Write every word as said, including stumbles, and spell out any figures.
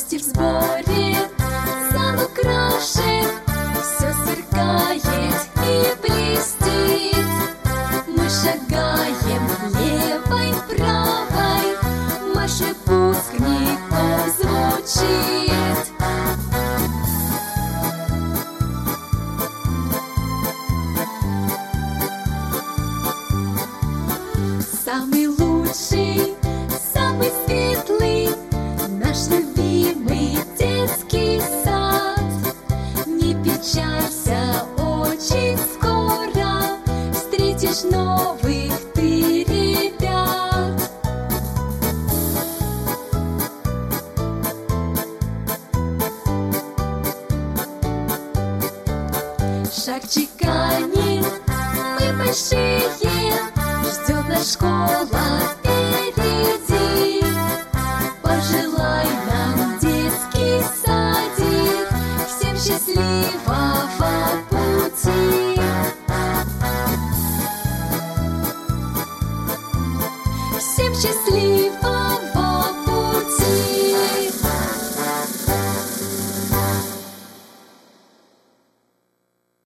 гости в сборе, зал украшен, все сверкает и блестит. Мы шагаем левой, правой, марш выпускников звучит. Самый лучший, самый светлый, наш любимый детский сад. Не печалься, очень скоро встретишь новых ты ребят. Шаг чеканит, мы большие, ждет нас школа впереди. Пожелай нам, детский садик, всем счастливо